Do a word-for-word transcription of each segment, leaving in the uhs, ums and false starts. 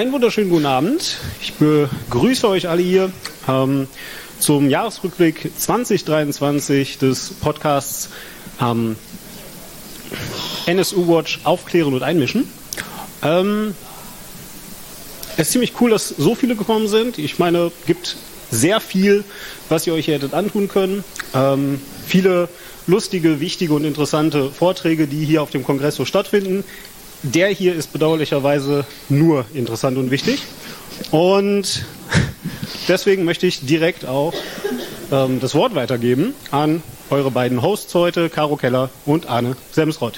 Einen wunderschönen guten Abend. Ich begrüße euch alle hier ähm, zum Jahresrückblick zwanzig dreiundzwanzig des Podcasts ähm, N S U Watch Aufklären und Einmischen. Ähm, es ist ziemlich cool, dass so viele gekommen sind. Ich meine, es gibt sehr viel, was ihr euch hier hättet antun können. Ähm, viele lustige, wichtige und interessante Vorträge, die hier auf dem Kongress so stattfinden. Der hier ist bedauerlicherweise nur interessant und wichtig. Und deswegen möchte ich direkt auch ähm, das Wort weitergeben an eure beiden Hosts heute, Caro Keller und Arne Semsrott.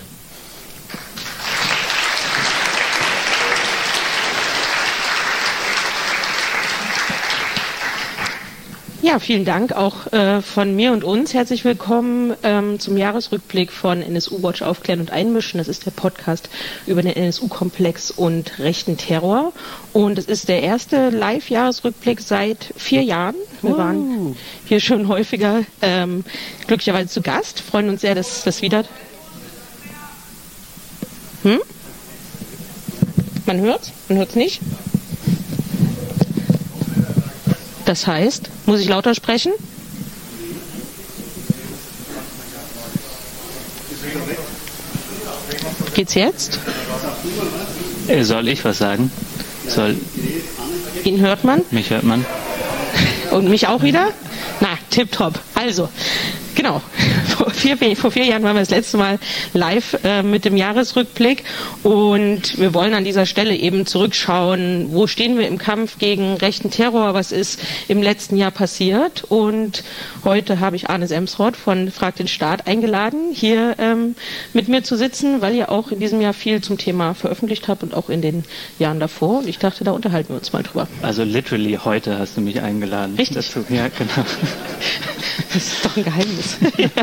Ja, vielen Dank auch äh, von mir und uns. Herzlich willkommen ähm, zum Jahresrückblick von N S U Watch Aufklären und Einmischen. Das ist der Podcast über den N S U-Komplex und rechten Terror. Und es ist der erste Live-Jahresrückblick seit vier Jahren. Wir waren hier schon häufiger ähm, glücklicherweise zu Gast. Freuen uns sehr, dass das wieder... Hm? Man hört's? Man hört's nicht? Das heißt, muss ich lauter sprechen? Geht's jetzt? Soll ich was sagen? Soll Ihn hört man? Mich hört man. Und mich auch wieder? Na, tipptopp. Also, genau. Vor vier, vor vier Jahren waren wir das letzte Mal live äh, mit dem Jahresrückblick und wir wollen an dieser Stelle eben zurückschauen, wo stehen wir im Kampf gegen rechten Terror, was ist im letzten Jahr passiert, und heute habe ich Arne Semsrott von Frag den Staat eingeladen, hier ähm, mit mir zu sitzen, weil ihr auch in diesem Jahr viel zum Thema veröffentlicht habt und auch in den Jahren davor, und ich dachte, da unterhalten wir uns mal drüber. Also literally heute hast du mich eingeladen. Richtig? Dazu. Ja, genau. Das ist doch ein Geheimnis.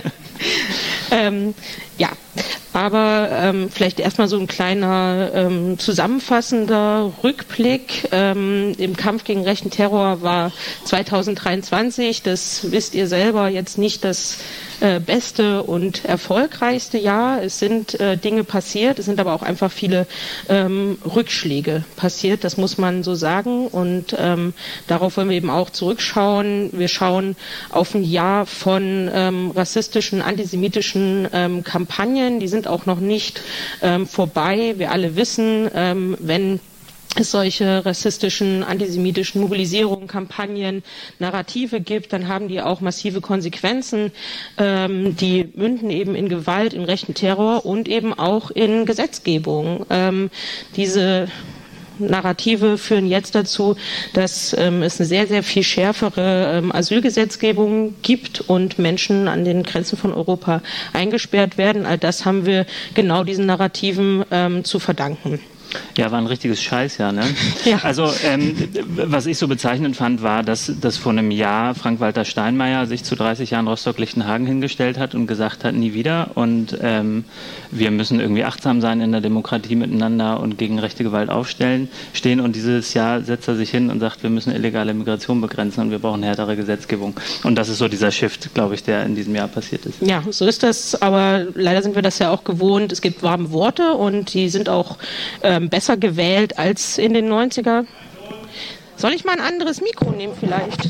ähm, ja, aber ähm, vielleicht erstmal so ein kleiner ähm, zusammenfassender Rückblick. Ähm, im Kampf gegen rechten Terror war zwanzig dreiundzwanzig, das wisst ihr selber, jetzt nicht das äh, beste und erfolgreichste Jahr. Es sind äh, Dinge passiert, es sind aber auch einfach viele ähm, Rückschläge passiert, das muss man so sagen, und ähm, darauf wollen wir eben auch zurückschauen. Wir schauen auf ein Jahr von ähm, rassistischen, antisemitischen ähm, Kampagnen, die sind auch noch nicht ähm, vorbei. Wir alle wissen, ähm, wenn es solche rassistischen, antisemitischen Mobilisierungen, Kampagnen, Narrative gibt, dann haben die auch massive Konsequenzen. Ähm, die münden eben in Gewalt, in rechten Terror und eben auch in Gesetzgebung. Ähm, diese Narrative führen jetzt dazu, dass ähm, es eine sehr, sehr viel schärfere ähm, Asylgesetzgebung gibt und Menschen an den Grenzen von Europa eingesperrt werden. All das haben wir genau diesen Narrativen ähm, zu verdanken. Ja, war ein richtiges Scheißjahr, ne? Ja. Also, ähm, was ich so bezeichnend fand, war, dass, dass vor einem Jahr Frank-Walter Steinmeier sich zu dreißig Jahren Rostock-Lichtenhagen hingestellt hat und gesagt hat, nie wieder. Und ähm, wir müssen irgendwie achtsam sein in der Demokratie miteinander und gegen rechte Gewalt aufstellen, stehen. Und dieses Jahr setzt er sich hin und sagt, wir müssen illegale Migration begrenzen und wir brauchen härtere Gesetzgebung. Und das ist so dieser Shift, glaube ich, der in diesem Jahr passiert ist. Ja, so ist das. Aber leider sind wir das ja auch gewohnt. Es gibt warme Worte und die sind auch ähm, besser gewählt als in den neunziger. Soll ich mal ein anderes Mikro nehmen vielleicht?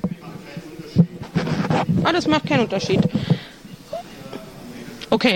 Ah, das macht keinen Unterschied. Okay.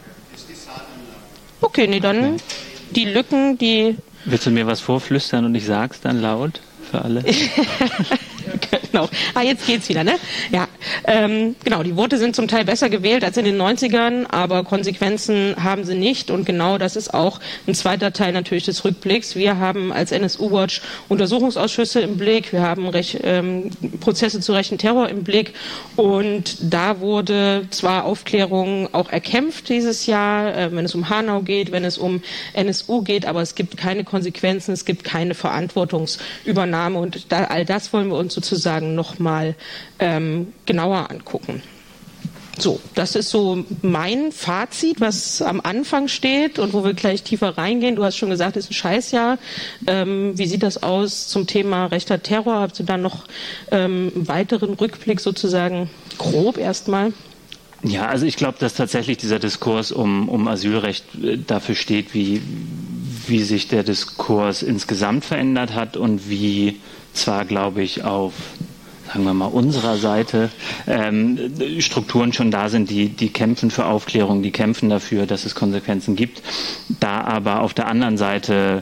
Okay, nee, dann die Lücken, die... Willst du mir was vorflüstern und ich sag's dann laut für alle? Genau. Ah, jetzt geht's wieder, ne? Ja, ähm, genau. Die Worte sind zum Teil besser gewählt als in den neunzigern, aber Konsequenzen haben sie nicht. Und genau das ist auch ein zweiter Teil natürlich des Rückblicks. Wir haben als N S U Watch Untersuchungsausschüsse im Blick. Wir haben Rech, ähm, Prozesse zu rechten Terror im Blick. Und da wurde zwar Aufklärung auch erkämpft dieses Jahr, äh, wenn es um Hanau geht, wenn es um N S U geht, aber es gibt keine Konsequenzen, es gibt keine Verantwortungsübernahme. Und da, all das wollen wir uns sozusagen nochmal ähm, genauer angucken. So, das ist so mein Fazit, was am Anfang steht und wo wir gleich tiefer reingehen. Du hast schon gesagt, es ist ein Scheißjahr. Ähm, wie sieht das aus zum Thema rechter Terror? Habt ihr da noch ähm, einen weiteren Rückblick sozusagen grob erstmal? Ja, also ich glaube, dass tatsächlich dieser Diskurs um, um Asylrecht dafür steht, wie, wie sich der Diskurs insgesamt verändert hat und wie zwar, glaube ich, auf, sagen wir mal, unserer Seite ähm, Strukturen schon da sind, die, die kämpfen für Aufklärung, die kämpfen dafür, dass es Konsequenzen gibt, da aber auf der anderen Seite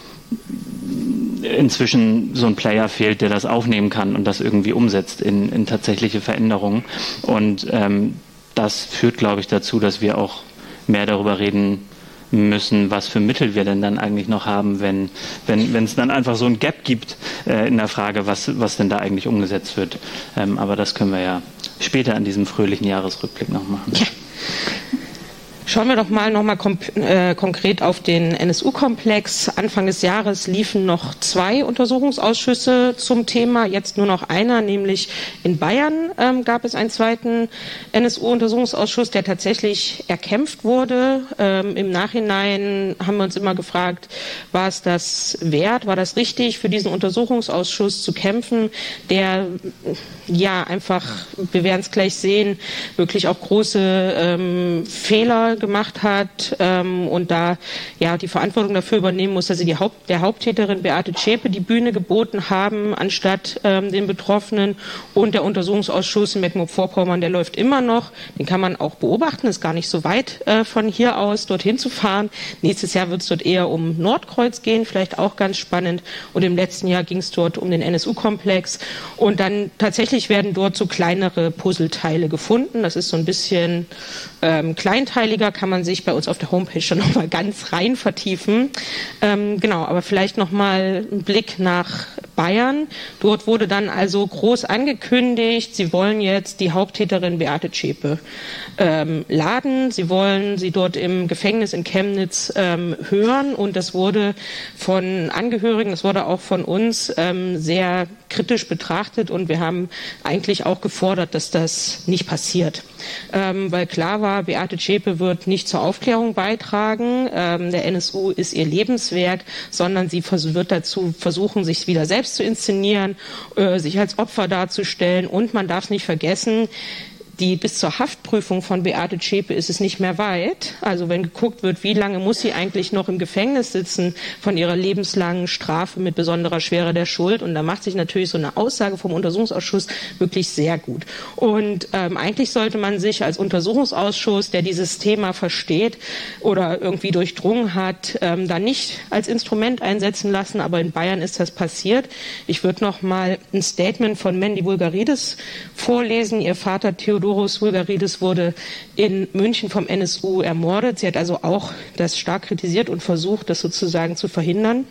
inzwischen so ein Player fehlt, der das aufnehmen kann und das irgendwie umsetzt in, in tatsächliche Veränderungen. Und ähm, das führt, glaube ich, dazu, dass wir auch mehr darüber reden müssen, was für Mittel wir denn dann eigentlich noch haben, wenn wenn wenn es dann einfach so ein Gap gibt äh, in der Frage, was was denn da eigentlich umgesetzt wird. Ähm, aber das können wir ja später an diesem fröhlichen Jahresrückblick noch machen. Ja. Schauen wir doch mal noch mal komp- äh, konkret auf den N S U-Komplex. Anfang des Jahres liefen noch zwei Untersuchungsausschüsse zum Thema, jetzt nur noch einer, nämlich in Bayern ähm, gab es einen zweiten N S U-Untersuchungsausschuss, der tatsächlich erkämpft wurde. Ähm, im Nachhinein haben wir uns immer gefragt, war es das wert, war das richtig, für diesen Untersuchungsausschuss zu kämpfen, der ja einfach, wir werden es gleich sehen, wirklich auch große ähm, Fehler gemacht hat ähm, und da ja die Verantwortung dafür übernehmen muss, dass sie die Haupt, der Haupttäterin Beate Zschäpe die Bühne geboten haben, anstatt ähm, den Betroffenen. Und der Untersuchungsausschuss in Mecklenburg-Vorpommern, der läuft immer noch. Den kann man auch beobachten, ist gar nicht so weit äh, von hier aus, dorthin zu fahren. Nächstes Jahr wird es dort eher um Nordkreuz gehen, vielleicht auch ganz spannend. Und im letzten Jahr ging es dort um den N S U-Komplex. Und dann tatsächlich werden dort so kleinere Puzzleteile gefunden. Das ist so ein bisschen ähm, kleinteiliger, kann man sich bei uns auf der Homepage schon noch mal ganz rein vertiefen. Ähm, genau, aber vielleicht noch mal ein Blick nach Bayern. Dort wurde dann also groß angekündigt, sie wollen jetzt die Haupttäterin Beate Zschäpe ähm, laden. Sie wollen sie dort im Gefängnis in Chemnitz ähm, hören. Und das wurde von Angehörigen, das wurde auch von uns ähm, sehr kritisch betrachtet. Und wir haben eigentlich auch gefordert, dass das nicht passiert. Ähm, weil klar war, Beate Zschäpe wird nicht zur Aufklärung beitragen. Ähm, der N S U ist ihr Lebenswerk, sondern sie vers- wird dazu versuchen, sich wieder selbst zu inszenieren, äh, sich als Opfer darzustellen. Und man darf es nicht vergessen, die bis zur Haftprüfung von Beate Zschäpe ist es nicht mehr weit. Also wenn geguckt wird, wie lange muss sie eigentlich noch im Gefängnis sitzen von ihrer lebenslangen Strafe mit besonderer Schwere der Schuld. Und da macht sich natürlich so eine Aussage vom Untersuchungsausschuss wirklich sehr gut. Und ähm, eigentlich sollte man sich als Untersuchungsausschuss, der dieses Thema versteht oder irgendwie durchdrungen hat, ähm, da nicht als Instrument einsetzen lassen. Aber in Bayern ist das passiert. Ich würde noch mal ein Statement von Mandy Vulgaridis vorlesen. Ihr Vater Theodor Doris Vulgaridis wurde in München vom N S U ermordet. Sie hat also auch das stark kritisiert und versucht, das sozusagen zu verhindern.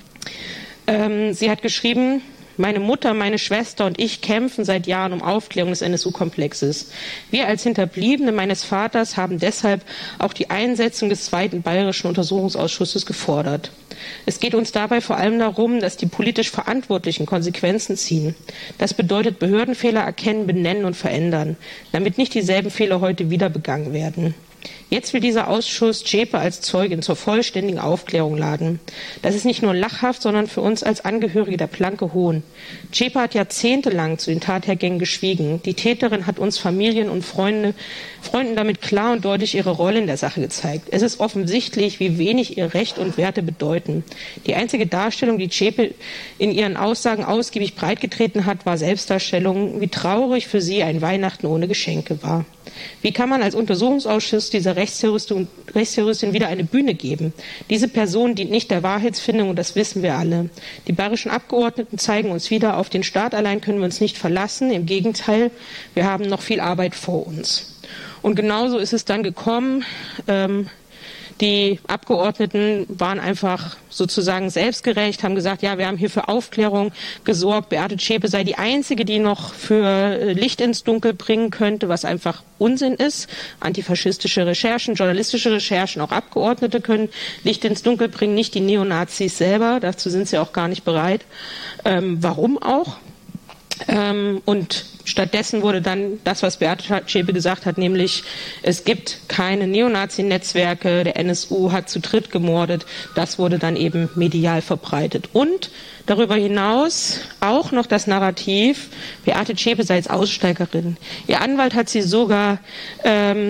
Ähm, sie hat geschrieben: Meine Mutter, meine Schwester und ich kämpfen seit Jahren um Aufklärung des N S U-Komplexes. Wir als Hinterbliebene meines Vaters haben deshalb auch die Einsetzung des zweiten Bayerischen Untersuchungsausschusses gefordert. Es geht uns dabei vor allem darum, dass die politisch Verantwortlichen Konsequenzen ziehen. Das bedeutet Behördenfehler erkennen, benennen und verändern, damit nicht dieselben Fehler heute wieder begangen werden. Jetzt will dieser Ausschuss Zschäpe als Zeugin zur vollständigen Aufklärung laden. Das ist nicht nur lachhaft, sondern für uns als Angehörige der Planke Hohn. Zschäpe hat jahrzehntelang zu den Tathergängen geschwiegen. Die Täterin hat uns Familien und Freunde, Freunden damit klar und deutlich ihre Rolle in der Sache gezeigt. Es ist offensichtlich, wie wenig ihr Recht und Werte bedeuten. Die einzige Darstellung, die Zschäpe in ihren Aussagen ausgiebig breitgetreten hat, war Selbstdarstellung, wie traurig für sie ein Weihnachten ohne Geschenke war. Wie kann man als Untersuchungsausschuss dieser Rechtsterroristin, Rechtsterroristin wieder eine Bühne geben? Diese Person dient nicht der Wahrheitsfindung und das wissen wir alle. Die bayerischen Abgeordneten zeigen uns wieder, auf den Staat allein können wir uns nicht verlassen. Im Gegenteil, wir haben noch viel Arbeit vor uns. Und genauso ist es dann gekommen. Ähm, Die Abgeordneten waren einfach sozusagen selbstgerecht, haben gesagt, ja, wir haben hier für Aufklärung gesorgt. Beate Zschäpe sei die Einzige, die noch für Licht ins Dunkel bringen könnte, was einfach Unsinn ist. Antifaschistische Recherchen, journalistische Recherchen, auch Abgeordnete können Licht ins Dunkel bringen, nicht die Neonazis selber. Dazu sind sie auch gar nicht bereit. Ähm, warum auch? Ähm, und stattdessen wurde dann das, was Beate Zschäpe gesagt hat, nämlich es gibt keine Neonazi-Netzwerke, der N S U hat zu dritt gemordet, das wurde dann eben medial verbreitet. Und darüber hinaus auch noch das Narrativ, Beate Zschäpe sei als Aussteigerin. Ihr Anwalt hat sie sogar ähm,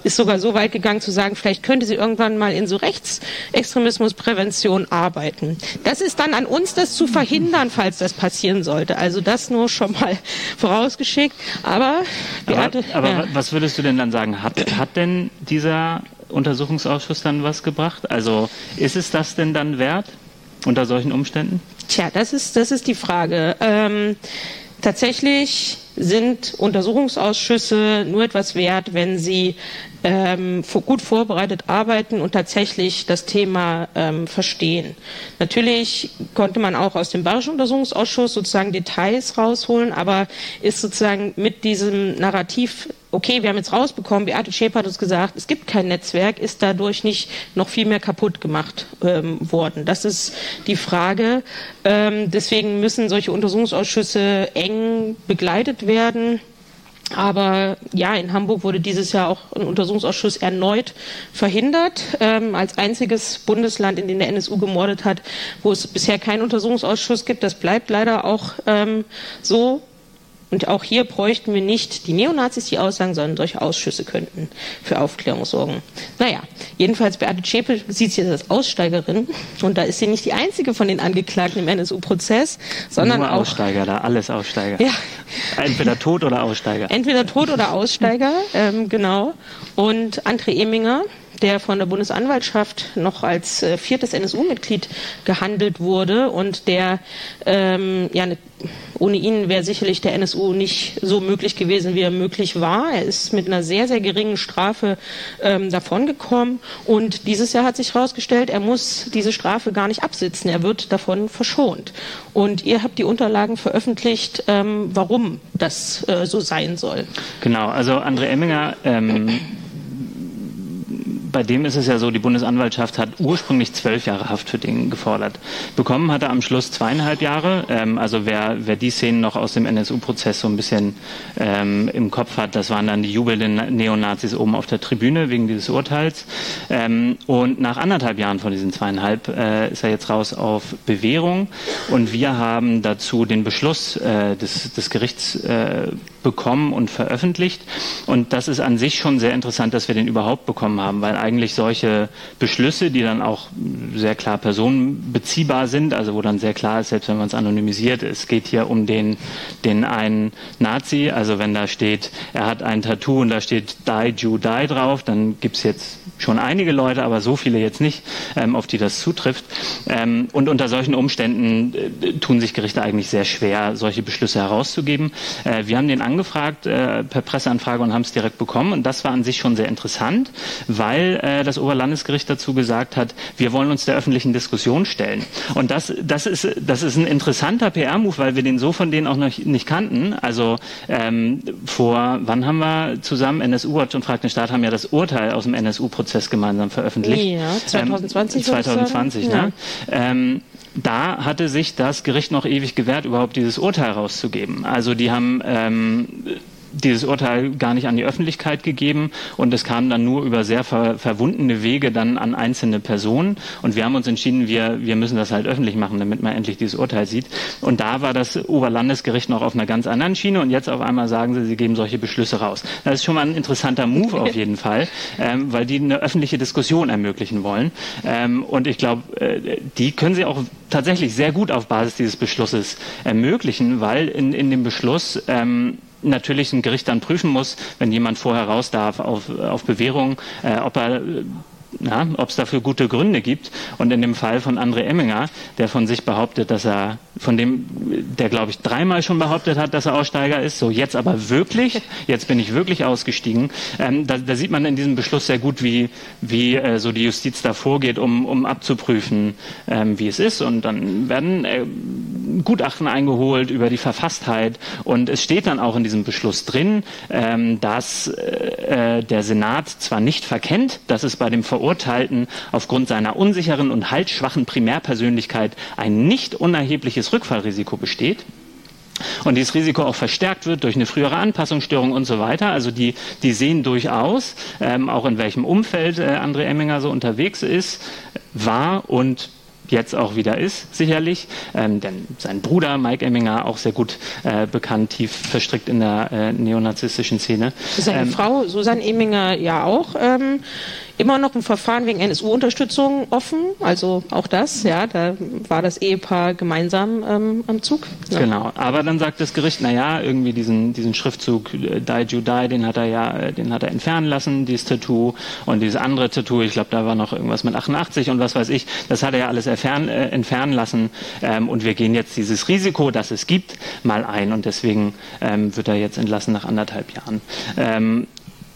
ist sogar so weit gegangen zu sagen, vielleicht könnte sie irgendwann mal in so Rechtsextremismusprävention arbeiten. Das ist dann an uns, das zu verhindern, falls das passieren sollte. Also das nur schon mal vorausgeschickt. Aber, Beate, aber, aber ja. was würdest du denn dann sagen? Hat, hat denn dieser Untersuchungsausschuss dann was gebracht? Also ist es das denn dann wert unter solchen Umständen? Tja, das ist, das ist die Frage. Ähm, tatsächlich sind Untersuchungsausschüsse nur etwas wert, wenn sie ähm, gut vorbereitet arbeiten und tatsächlich das Thema ähm, verstehen. Natürlich konnte man auch aus dem Bayerischen Untersuchungsausschuss sozusagen Details rausholen, aber ist sozusagen mit diesem Narrativ, okay, wir haben jetzt rausbekommen, Beate Zschäpe hat uns gesagt, es gibt kein Netzwerk, ist dadurch nicht noch viel mehr kaputt gemacht ähm, worden. Das ist die Frage. Ähm, deswegen müssen solche Untersuchungsausschüsse eng begleitet werden. Aber ja, in Hamburg wurde dieses Jahr auch ein Untersuchungsausschuss erneut verhindert, ähm, als einziges Bundesland, in dem der N S U gemordet hat, wo es bisher keinen Untersuchungsausschuss gibt. Das bleibt leider auch ähm, so. Und auch hier bräuchten wir nicht die Neonazis, die aussagen, sondern solche Ausschüsse könnten für Aufklärung sorgen. Naja, jedenfalls Beate Zschäpe sieht sich als Aussteigerin. Und da ist sie nicht die einzige von den Angeklagten im N S U-Prozess, sondern Nur auch... Aussteiger, da alles Aussteiger. Ja. Entweder tot oder Aussteiger. Entweder tot oder Aussteiger, ähm, genau. Und André Eminger, der von der Bundesanwaltschaft noch als äh, viertes N S U-Mitglied gehandelt wurde und der, ähm, ja, ne, ohne ihn wäre sicherlich der N S U nicht so möglich gewesen, wie er möglich war. Er ist mit einer sehr, sehr geringen Strafe ähm, davongekommen und dieses Jahr hat sich herausgestellt, er muss diese Strafe gar nicht absitzen, er wird davon verschont. Und ihr habt die Unterlagen veröffentlicht, ähm, warum das äh, so sein soll. Genau, also André Eminger, ähm, bei dem ist es ja so, die Bundesanwaltschaft hat ursprünglich zwölf Jahre Haft für den gefordert. Bekommen hat er am Schluss zweieinhalb Jahre. Ähm, also wer, wer die Szenen noch aus dem N S U-Prozess so ein bisschen ähm, im Kopf hat, das waren dann die jubelnden Neonazis oben auf der Tribüne wegen dieses Urteils. Ähm, und nach anderthalb Jahren von diesen zweieinhalb äh, ist er jetzt raus auf Bewährung. Und wir haben dazu den Beschluss äh, des, des Gerichts äh, bekommen und veröffentlicht. Und das ist an sich schon sehr interessant, dass wir den überhaupt bekommen haben, weil eigentlich solche Beschlüsse, die dann auch sehr klar personenbeziehbar sind, also wo dann sehr klar ist, selbst wenn man es anonymisiert, es geht hier um den, den einen Nazi, also wenn da steht, er hat ein Tattoo und da steht Die, Jew, Die drauf, dann gibt es jetzt schon einige Leute, aber so viele jetzt nicht, ähm, auf die das zutrifft. Ähm, und unter solchen Umständen äh, tun sich Gerichte eigentlich sehr schwer, solche Beschlüsse herauszugeben. Äh, wir haben den angefragt äh, per Presseanfrage und haben es direkt bekommen und das war an sich schon sehr interessant, weil äh, das Oberlandesgericht dazu gesagt hat, wir wollen uns der öffentlichen Diskussion stellen. Und das, das, ist, das ist ein interessanter P R-Move, weil wir den so von denen auch noch nicht kannten. Also ähm, vor, wann haben wir zusammen, N S U-Watch und Frag den Staat haben ja das Urteil aus dem N S U-Prozess gemeinsam veröffentlicht. Ja, zwanzig zwanzig. Ähm, zwanzig zwanzig, ne? Ja. Ähm, da hatte sich das Gericht noch ewig gewehrt, überhaupt dieses Urteil rauszugeben. Also die haben ähm, dieses Urteil gar nicht an die Öffentlichkeit gegeben und es kam dann nur über sehr ver verwundene Wege dann an einzelne Personen und wir haben uns entschieden, wir, wir müssen das halt öffentlich machen, damit man endlich dieses Urteil sieht. Und da war das Oberlandesgericht noch auf einer ganz anderen Schiene und jetzt auf einmal sagen sie, sie geben solche Beschlüsse raus. Das ist schon mal ein interessanter Move auf jeden Fall, ähm, weil die eine öffentliche Diskussion ermöglichen wollen. Ähm, und ich glaube, äh, die können sie auch tatsächlich sehr gut auf Basis dieses Beschlusses ermöglichen, weil in, in dem Beschluss ähm, natürlich ein Gericht dann prüfen muss, wenn jemand vorher raus darf auf, auf Bewährung, äh, ob er ja, ob es dafür gute Gründe gibt. Und in dem Fall von André Eminger, der von sich behauptet, dass er, von dem, der glaube ich dreimal schon behauptet hat, dass er Aussteiger ist, so jetzt aber wirklich, jetzt bin ich wirklich ausgestiegen. Ähm, da, da sieht man in diesem Beschluss sehr gut, wie, wie äh, so die Justiz da vorgeht, um, um abzuprüfen, ähm, wie es ist. Und dann werden äh, Gutachten eingeholt über die Verfasstheit. Und es steht dann auch in diesem Beschluss drin, ähm, dass äh, der Senat zwar nicht verkennt, dass es bei dem Verurteilten aufgrund seiner unsicheren und haltschwachen Primärpersönlichkeit ein nicht unerhebliches Rückfallrisiko besteht und dieses Risiko auch verstärkt wird durch eine frühere Anpassungsstörung und so weiter. Also die, die sehen durchaus, ähm, auch in welchem Umfeld äh, André Eminger so unterwegs ist, war und jetzt auch wieder ist, sicherlich. Ähm, denn sein Bruder Mike Emminger, auch sehr gut äh, bekannt, tief verstrickt in der äh, neonazistischen Szene. Seine ähm, Frau Susanne Emminger ja auch. Ähm, immer noch ein Verfahren wegen N S U-Unterstützung offen, also auch das, ja, da war das Ehepaar gemeinsam ähm, am Zug. Ja. Genau, aber dann sagt das Gericht, naja, irgendwie diesen, diesen Schriftzug äh, Die You Die, den hat er ja, den hat er entfernen lassen, dieses Tattoo, und dieses andere Tattoo, ich glaube, da war noch irgendwas mit achtundachtzig und was weiß ich, das hat er ja alles entfernen, äh, entfernen lassen, ähm, und wir gehen jetzt dieses Risiko, das es gibt, mal ein, und deswegen ähm, wird er jetzt entlassen nach anderthalb Jahren. Ähm,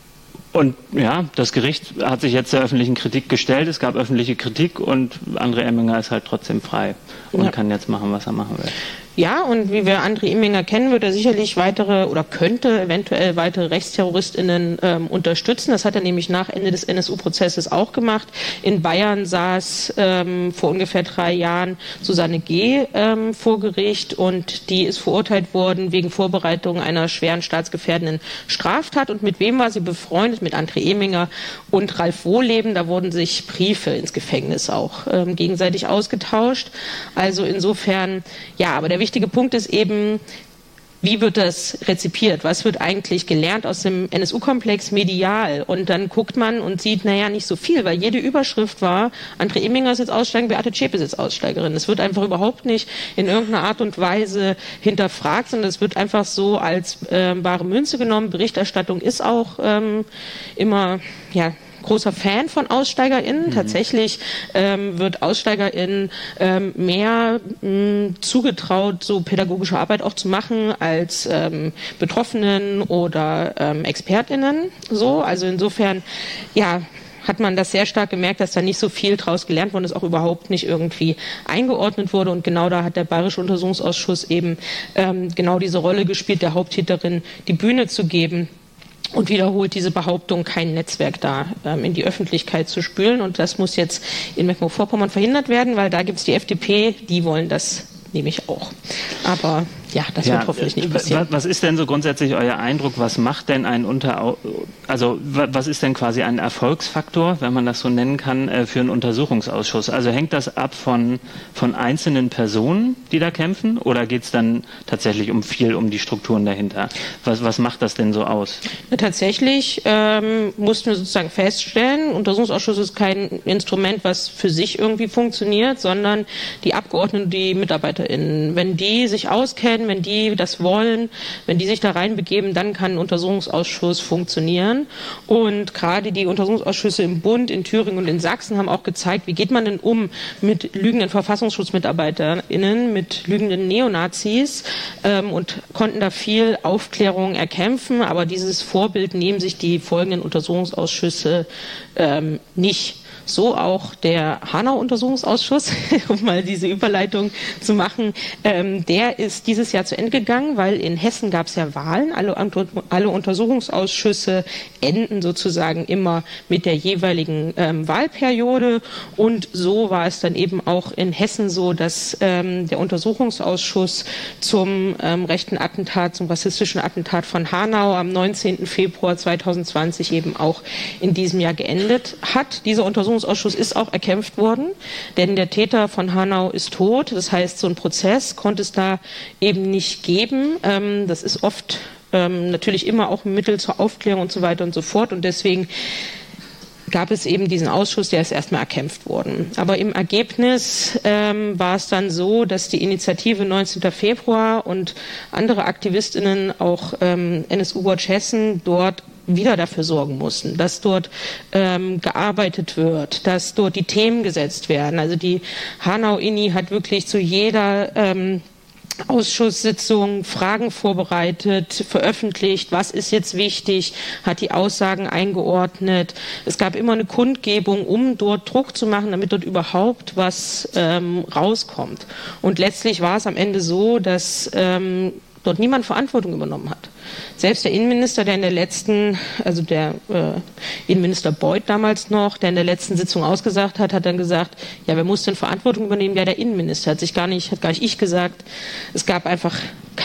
Und ja, das Gericht hat sich jetzt der öffentlichen Kritik gestellt, es gab öffentliche Kritik und André Emminger ist halt trotzdem frei und ja. kann jetzt machen, was er machen will. Ja, und wie wir André Emminger kennen, wird er sicherlich weitere oder könnte eventuell weitere RechtsterroristInnen ähm, unterstützen. Das hat er nämlich nach Ende des N S U-Prozesses auch gemacht. In Bayern saß ähm, vor ungefähr drei Jahren Susanne G. Ähm, vor Gericht und die ist verurteilt worden wegen Vorbereitung einer schweren staatsgefährdenden Straftat. Und mit wem war sie befreundet? Mit André Emminger und Ralf Wohleben. Da wurden sich Briefe ins Gefängnis auch ähm, gegenseitig ausgetauscht. Also insofern, ja, aber der wichtige Punkt ist eben, wie wird das rezipiert? Was wird eigentlich gelernt aus dem N S U-Komplex medial? Und dann guckt man und sieht, naja, nicht so viel, weil jede Überschrift war, André Emminger ist jetzt Aussteiger, Beate Zschäpe ist jetzt Aussteigerin. Es wird einfach überhaupt nicht in irgendeiner Art und Weise hinterfragt, sondern es wird einfach so als äh, bare Münze genommen. Berichterstattung ist auch ähm, immer, ja, großer Fan von AussteigerInnen. Mhm. Tatsächlich ähm, wird AussteigerInnen ähm, mehr mh, zugetraut, so pädagogische Arbeit auch zu machen als ähm, Betroffenen oder ähm, ExpertInnen. So, also insofern, ja, hat man das sehr stark gemerkt, dass da nicht so viel draus gelernt worden ist, auch überhaupt nicht irgendwie eingeordnet wurde. Und genau da hat der Bayerische Untersuchungsausschuss eben ähm, genau diese Rolle gespielt, der Haupttäterin die Bühne zu geben. Und wiederholt diese Behauptung, kein Netzwerk da ähm, in die Öffentlichkeit zu spülen. Und das muss jetzt in Mecklenburg-Vorpommern verhindert werden, weil da gibt es die F D P, die wollen das nämlich auch. Aber ja, das ja, wird hoffentlich nicht passieren. Was ist denn so grundsätzlich euer Eindruck? Was macht denn ein Unter, also was ist denn quasi ein Erfolgsfaktor, wenn man das so nennen kann, für einen Untersuchungsausschuss? Also hängt das ab von, von einzelnen Personen, die da kämpfen, oder geht es dann tatsächlich um viel um die Strukturen dahinter? Was, was macht das denn so aus? Ja, tatsächlich ähm, mussten wir sozusagen feststellen, Untersuchungsausschuss ist kein Instrument, was für sich irgendwie funktioniert, sondern die Abgeordneten, die MitarbeiterInnen, wenn die sich auskennen, wenn die das wollen, wenn die sich da reinbegeben, dann kann ein Untersuchungsausschuss funktionieren. Und gerade die Untersuchungsausschüsse im Bund, in Thüringen und in Sachsen haben auch gezeigt, wie geht man denn um mit lügenden VerfassungsschutzmitarbeiterInnen, mit lügenden Neonazis ähm, und konnten da viel Aufklärung erkämpfen. Aber dieses Vorbild nehmen sich die folgenden Untersuchungsausschüsse ähm, nicht. So auch der Hanau-Untersuchungsausschuss, um mal diese Überleitung zu machen, ähm, der ist dieses Jahr zu Ende gegangen, weil in Hessen gab es ja Wahlen. Alle, alle Untersuchungsausschüsse enden sozusagen immer mit der jeweiligen ähm, Wahlperiode. Und so war es dann eben auch in Hessen so, dass ähm, der Untersuchungsausschuss zum ähm, rechten Attentat, zum rassistischen Attentat von Hanau am neunzehnten Februar zweitausendzwanzig eben auch in diesem Jahr geendet hat. Dieser Untersuchungsausschuss ist auch erkämpft worden, denn der Täter von Hanau ist tot. Das heißt, so ein Prozess konnte es da eben nicht geben. Ähm, das ist oft ähm, natürlich immer auch ein Mittel zur Aufklärung und so weiter und so fort. Und deswegen gab es eben diesen Ausschuss, der ist erstmal erkämpft worden. Aber im Ergebnis ähm, war es dann so, dass die Initiative neunzehnten Februar und andere AktivistInnen, auch ähm, N S U-Watch Hessen, dort wieder dafür sorgen mussten, dass dort ähm, gearbeitet wird, dass dort die Themen gesetzt werden. Also die Hanau-Ini hat wirklich zu jeder ähm, Ausschusssitzung Fragen vorbereitet, veröffentlicht, was ist jetzt wichtig, hat die Aussagen eingeordnet. Es gab immer eine Kundgebung, um dort Druck zu machen, damit dort überhaupt was ähm, rauskommt. Und letztlich war es am Ende so, dass ähm, dort niemand Verantwortung übernommen hat. Selbst der Innenminister, der in der letzten, also der äh, Innenminister Beuth damals noch, der in der letzten Sitzung ausgesagt hat, hat dann gesagt, ja, wer muss denn Verantwortung übernehmen? Ja, der Innenminister hat sich gar nicht, hat gar nicht ich gesagt. Es gab einfach keine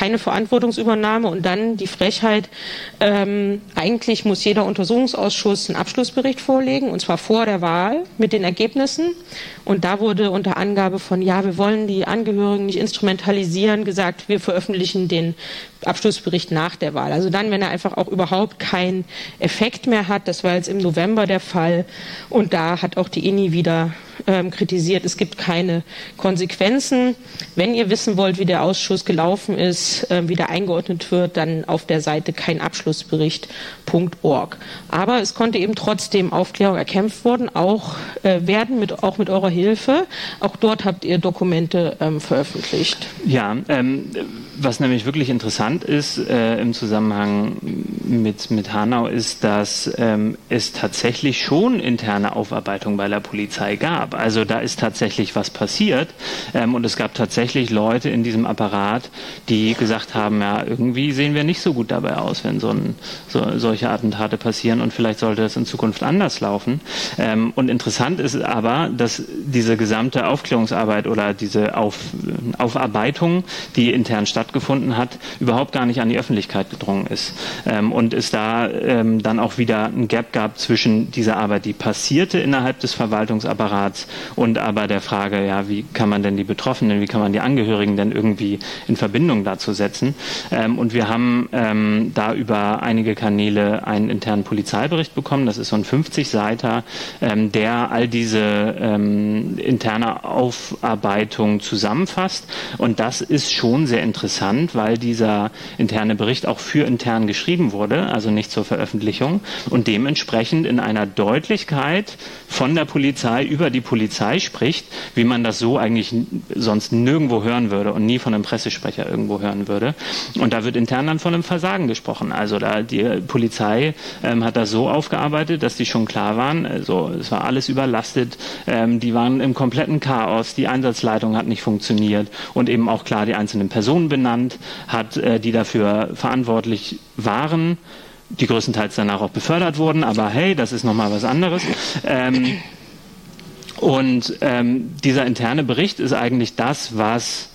keine Verantwortungsübernahme und dann die Frechheit, ähm, eigentlich muss jeder Untersuchungsausschuss einen Abschlussbericht vorlegen, und zwar vor der Wahl mit den Ergebnissen. Und da wurde unter Angabe von, ja, wir wollen die Angehörigen nicht instrumentalisieren, gesagt, wir veröffentlichen den Abschlussbericht nach der Wahl. Also dann, wenn er einfach auch überhaupt keinen Effekt mehr hat. Das war jetzt im November der Fall. Und da hat auch die I N I wieder ähm, kritisiert, es gibt keine Konsequenzen. Wenn ihr wissen wollt, wie der Ausschuss gelaufen ist, äh, wie der eingeordnet wird, dann auf der Seite keinabschlussbericht punkt org. Aber es konnte eben trotzdem Aufklärung erkämpft worden, auch äh, werden, mit, auch mit eurer Hilfe. Auch dort habt ihr Dokumente ähm, veröffentlicht. Ja, ähm, was nämlich wirklich interessant ist äh, im Zusammenhang mit, mit Hanau ist, dass ähm, es tatsächlich schon interne Aufarbeitung bei der Polizei gab. Also da ist tatsächlich was passiert ähm, und es gab tatsächlich Leute in diesem Apparat, die gesagt haben, ja, irgendwie sehen wir nicht so gut dabei aus, wenn so, ein, so solche Attentate passieren und vielleicht sollte das in Zukunft anders laufen. Ähm, und interessant ist aber, dass diese gesamte Aufklärungsarbeit oder diese Auf, Aufarbeitung, die intern stattgefunden hat, überhaupt gar nicht an die Öffentlichkeit gedrungen ist. Ähm, und es da ähm, dann auch wieder ein Gap gab zwischen dieser Arbeit, die passierte innerhalb des Verwaltungsapparats und aber der Frage, ja, wie kann man denn die Betroffenen, wie kann man die Angehörigen denn irgendwie in Verbindung dazu setzen? Ähm, und wir haben ähm, da über einige Kanäle einen internen Polizeibericht bekommen. Das ist so ein fünfzig-Seiter, ähm, der all diese ähm, interne Aufarbeitung zusammenfasst. Und das ist schon sehr interessant, weil dieser interne Bericht auch für intern geschrieben wurde, also nicht zur Veröffentlichung und dementsprechend in einer Deutlichkeit von der Polizei über die Polizei spricht, wie man das so eigentlich sonst nirgendwo hören würde und nie von einem Pressesprecher irgendwo hören würde. Und da wird intern dann von einem Versagen gesprochen. Also da die Polizei ähm, hat das so aufgearbeitet, dass die schon klar waren. Also es war alles überlastet. Ähm, die waren im kompletten Chaos. Die Einsatzleitung hat nicht funktioniert und eben auch klar die einzelnen Personen benannt hat, äh, die dafür verantwortlich waren, die größtenteils danach auch befördert wurden. Aber hey, das ist nochmal was anderes. Ähm, Und ähm, dieser interne Bericht ist eigentlich das, was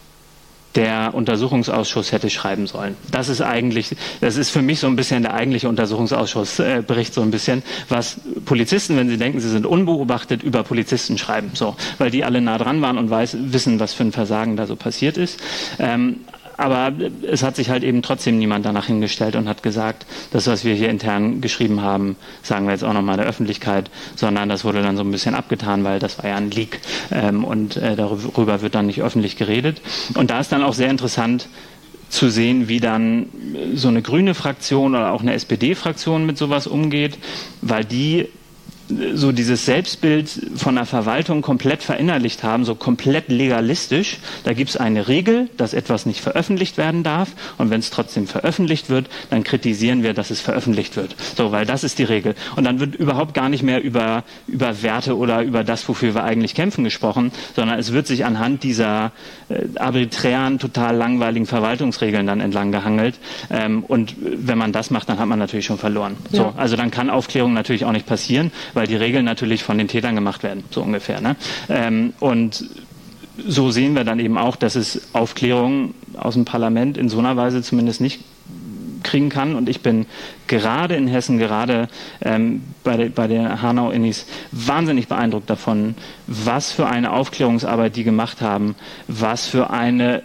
der Untersuchungsausschuss hätte schreiben sollen. Das ist eigentlich, das ist für mich so ein bisschen der eigentliche Untersuchungsausschussbericht, äh, so ein bisschen, was Polizisten, wenn sie denken, sie sind unbeobachtet, über Polizisten schreiben. So, weil die alle nah dran waren und weiß, wissen, was für ein Versagen da so passiert ist. Ähm, Aber es hat sich halt eben trotzdem niemand danach hingestellt und hat gesagt, das, was wir hier intern geschrieben haben, sagen wir jetzt auch nochmal der Öffentlichkeit, sondern das wurde dann so ein bisschen abgetan, weil das war ja ein Leak ähm, und äh, darüber wird dann nicht öffentlich geredet. Und da ist dann auch sehr interessant zu sehen, wie dann so eine grüne Fraktion oder auch eine S P D-Fraktion mit sowas umgeht, weil die so dieses Selbstbild von der Verwaltung komplett verinnerlicht haben, so komplett legalistisch. Da gibt es eine Regel, dass etwas nicht veröffentlicht werden darf und wenn es trotzdem veröffentlicht wird, dann kritisieren wir, dass es veröffentlicht wird. So, weil das ist die Regel. Und dann wird überhaupt gar nicht mehr über, über Werte oder über das, wofür wir eigentlich kämpfen, gesprochen, sondern es wird sich anhand dieser äh, arbiträren, total langweiligen Verwaltungsregeln dann entlang gehangelt. Ähm, und wenn man das macht, dann hat man natürlich schon verloren. Ja. So, also dann kann Aufklärung natürlich auch nicht passieren, weil die Regeln natürlich von den Tätern gemacht werden, so ungefähr. Ne? Ähm, und so sehen wir dann eben auch, dass es Aufklärung aus dem Parlament in so einer Weise zumindest nicht kriegen kann. Und ich bin gerade in Hessen, gerade ähm, bei, de, bei der Hanau-Innis wahnsinnig beeindruckt davon, was für eine Aufklärungsarbeit die gemacht haben, was für eine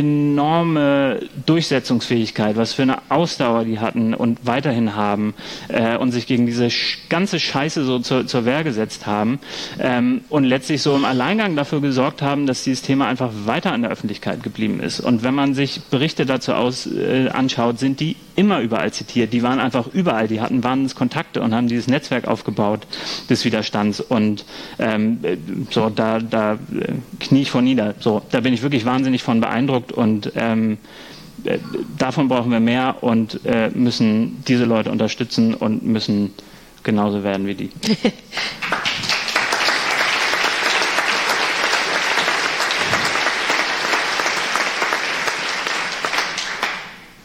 enorme Durchsetzungsfähigkeit, was für eine Ausdauer die hatten und weiterhin haben äh, und sich gegen diese sch- ganze Scheiße so zur, zur Wehr gesetzt haben ähm, und letztlich so im Alleingang dafür gesorgt haben, dass dieses Thema einfach weiter in der Öffentlichkeit geblieben ist. Und wenn man sich Berichte dazu aus, äh, anschaut, sind die immer überall zitiert. Die waren einfach überall, die hatten wahnsinnig Kontakte und haben dieses Netzwerk aufgebaut des Widerstands und ähm, so, da, da äh, knie ich vor nieder. So, da bin ich wirklich wahnsinnig von beeindruckt. Und ähm, äh, davon brauchen wir mehr und äh, müssen diese Leute unterstützen und müssen genauso werden wie die.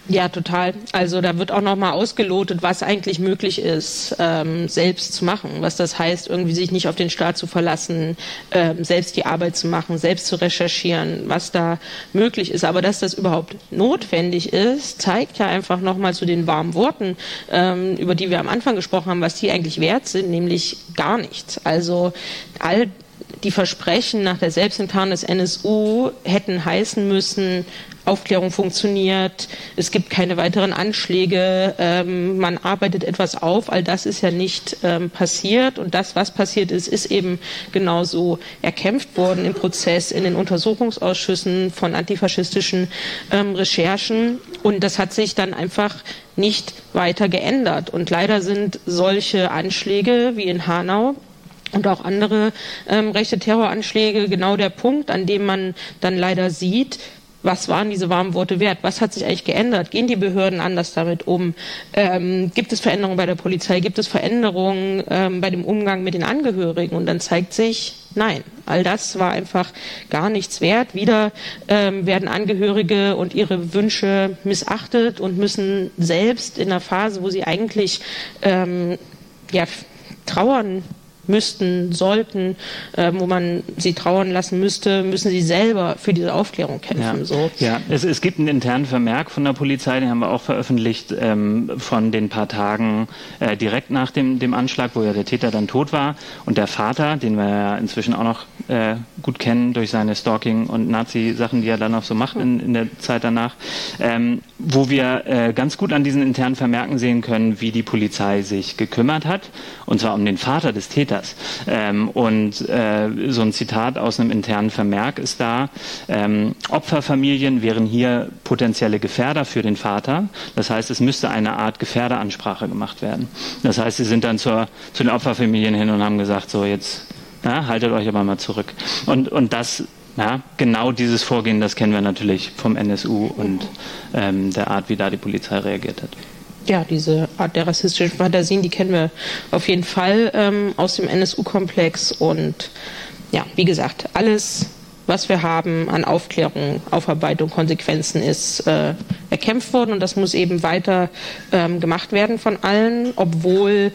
Ja, total. Also da wird auch nochmal ausgelotet, was eigentlich möglich ist, ähm, selbst zu machen. Was das heißt, irgendwie sich nicht auf den Staat zu verlassen, ähm, selbst die Arbeit zu machen, selbst zu recherchieren, was da möglich ist. Aber dass das überhaupt notwendig ist, zeigt ja einfach nochmal zu den warmen Worten, ähm, über die wir am Anfang gesprochen haben, was die eigentlich wert sind, nämlich gar nichts. Also all die Versprechen nach der Selbstenttarnung des N S U hätten heißen müssen, Aufklärung funktioniert, es gibt keine weiteren Anschläge, ähm, man arbeitet etwas auf, all das ist ja nicht ähm, passiert und das, was passiert ist, ist eben genauso erkämpft worden im Prozess, in den Untersuchungsausschüssen von antifaschistischen ähm, Recherchen und das hat sich dann einfach nicht weiter geändert und leider sind solche Anschläge wie in Hanau und auch andere ähm, rechte Terroranschläge genau der Punkt, an dem man dann leider sieht, was waren diese warmen Worte wert? Was hat sich eigentlich geändert? Gehen die Behörden anders damit um? Ähm, gibt es Veränderungen bei der Polizei? Gibt es Veränderungen ähm, bei dem Umgang mit den Angehörigen? Und dann zeigt sich, nein, all das war einfach gar nichts wert. Wieder ähm, werden Angehörige und ihre Wünsche missachtet und müssen selbst in einer Phase, wo sie eigentlich ähm, ja, trauern müssten, sollten, äh, wo man sie trauern lassen müsste, müssen sie selber für diese Aufklärung kämpfen. Ja, so. ja. Es, es gibt einen internen Vermerk von der Polizei, den haben wir auch veröffentlicht, ähm, von den paar Tagen äh, direkt nach dem, dem Anschlag, wo ja der Täter dann tot war. Und der Vater, den wir ja inzwischen auch noch äh, gut kennen durch seine Stalking- und Nazi-Sachen, die er dann noch so macht in, in der Zeit danach, ähm, wo wir äh, ganz gut an diesen internen Vermerken sehen können, wie die Polizei sich gekümmert hat, und zwar um den Vater des Täters. Ähm, und äh, so ein Zitat aus einem internen Vermerk ist da: ähm, Opferfamilien wären hier potenzielle Gefährder für den Vater. Das heißt, es müsste eine Art Gefährderansprache gemacht werden. Das heißt, sie sind dann zur, zu den Opferfamilien hin und haben gesagt, so jetzt ja, haltet euch aber mal zurück. Und, und das, ja, genau dieses Vorgehen, das kennen wir natürlich vom N S U und ähm, der Art, wie da die Polizei reagiert hat. Ja, diese Art der rassistischen Fantasien, die kennen wir auf jeden Fall ähm, aus dem N S U-Komplex. Und ja, wie gesagt, alles, was wir haben an Aufklärung, Aufarbeitung, Konsequenzen, ist äh, erkämpft worden. Und das muss eben weiter ähm, gemacht werden von allen, obwohl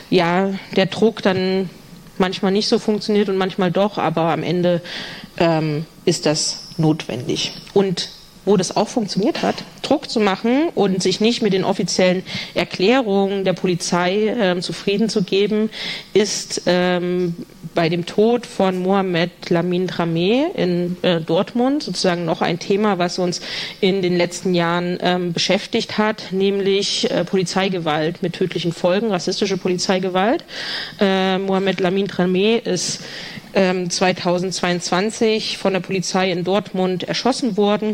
ja der Druck dann manchmal nicht so funktioniert und manchmal doch. Aber am Ende ähm, ist das notwendig. Und wo das auch funktioniert hat, Druck zu machen und sich nicht mit den offiziellen Erklärungen der Polizei äh, zufrieden zu geben, ist ähm, bei dem Tod von Mohamed Lamin Drameh in äh, Dortmund sozusagen noch ein Thema, was uns in den letzten Jahren ähm, beschäftigt hat, nämlich äh, Polizeigewalt mit tödlichen Folgen, rassistische Polizeigewalt. Äh, Mohamed Lamin Drameh ist ähm, zweitausendzweiundzwanzig von der Polizei in Dortmund erschossen worden.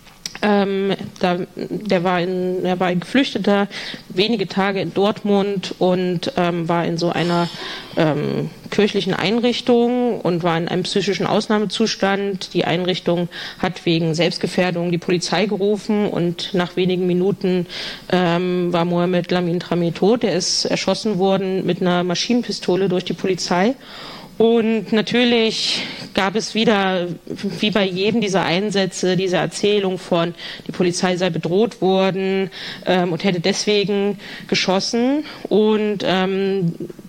Ähm, da, der war in, er war ein Geflüchteter, wenige Tage in Dortmund und ähm, war in so einer ähm, kirchlichen Einrichtung und war in einem psychischen Ausnahmezustand. Die Einrichtung hat wegen Selbstgefährdung die Polizei gerufen und nach wenigen Minuten ähm, war Mohamed Lamin Drameh tot. Er ist erschossen worden mit einer Maschinenpistole durch die Polizei. Und natürlich gab es wieder, wie bei jedem dieser Einsätze, diese Erzählung von, die Polizei sei bedroht worden ähm, und hätte deswegen geschossen. Und ähm,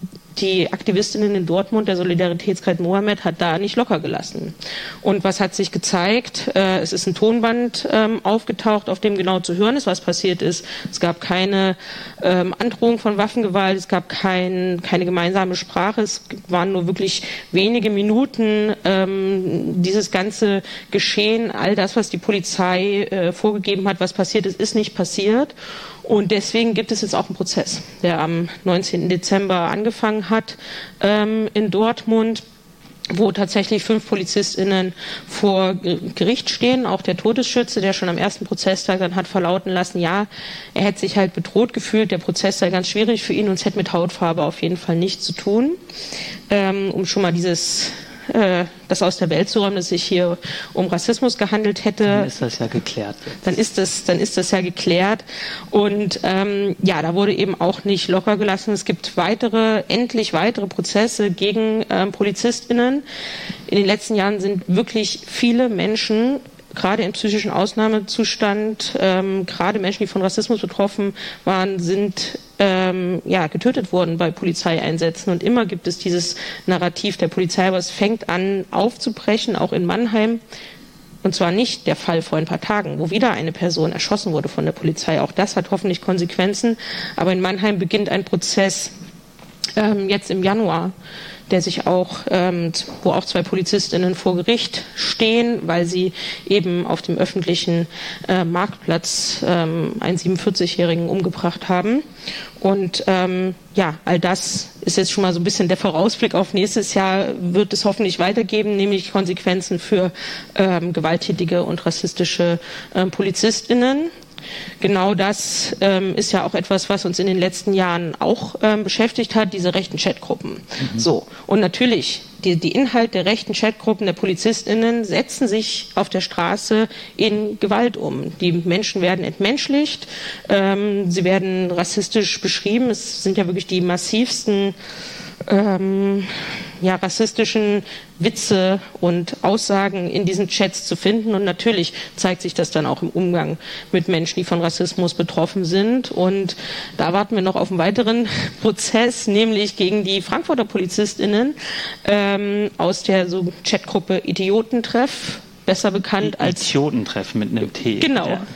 die Aktivistinnen in Dortmund, der Solidaritätskreis Mohammed, hat da nicht locker gelassen. Und was hat sich gezeigt? Äh, es ist ein Tonband ähm, aufgetaucht, auf dem genau zu hören ist, was passiert ist. Es gab keine ähm, Androhung von Waffengewalt, es gab kein, keine gemeinsame Sprache, es waren nur wirklich wenige Minuten. Ähm, dieses ganze Geschehen, all das, was die Polizei äh, vorgegeben hat, was passiert ist, ist nicht passiert. Und deswegen gibt es jetzt auch einen Prozess, der am neunzehnten Dezember angefangen hat ähm, in Dortmund, wo tatsächlich fünf PolizistInnen vor Gericht stehen. Auch der Todesschütze, der schon am ersten Prozesstag dann hat verlauten lassen, ja, er hätte sich halt bedroht gefühlt, der Prozess sei ganz schwierig für ihn und es hätte mit Hautfarbe auf jeden Fall nichts zu tun. Ähm, um schon mal dieses... das aus der Welt zu räumen, dass es sich hier um Rassismus gehandelt hätte. Dann ist das ja geklärt. Dann ist das, dann ist das ja geklärt. Und ähm, ja, da wurde eben auch nicht locker gelassen. Es gibt weitere, endlich weitere Prozesse gegen ähm, PolizistInnen. In den letzten Jahren sind wirklich viele Menschen gerade im psychischen Ausnahmezustand, ähm, gerade Menschen, die von Rassismus betroffen waren, sind ähm, ja, getötet worden bei Polizeieinsätzen. Und immer gibt es dieses Narrativ der Polizei, aber es fängt an aufzubrechen, auch in Mannheim. Und zwar nicht der Fall vor ein paar Tagen, wo wieder eine Person erschossen wurde von der Polizei. Auch das hat hoffentlich Konsequenzen. Aber in Mannheim beginnt ein Prozess ähm, jetzt im Januar, der sich auch, ähm, wo auch zwei PolizistInnen vor Gericht stehen, weil sie eben auf dem öffentlichen äh, Marktplatz ähm, einen siebenundvierzigjährigen umgebracht haben. Und ähm, ja, all das ist jetzt schon mal so ein bisschen der Vorausblick auf nächstes Jahr, wird es hoffentlich weitergeben, nämlich Konsequenzen für ähm, gewalttätige und rassistische ähm, PolizistInnen. Genau das ähm, ist ja auch etwas, was uns in den letzten Jahren auch ähm, beschäftigt hat, diese rechten Chatgruppen. Mhm. So. Und natürlich, die, die Inhalte der rechten Chatgruppen der PolizistInnen setzen sich auf der Straße in Gewalt um. Die Menschen werden entmenschlicht, ähm, sie werden rassistisch beschrieben. Es sind ja wirklich die massivsten ähm, ja, rassistischen Witze und Aussagen in diesen Chats zu finden. Und natürlich zeigt sich das dann auch im Umgang mit Menschen, die von Rassismus betroffen sind. Und da warten wir noch auf einen weiteren Prozess, nämlich gegen die Frankfurter PolizistInnen ähm, aus der so Chatgruppe Idiotentreff, besser bekannt als... Idiotentreff mit einem T. Genau. Ja.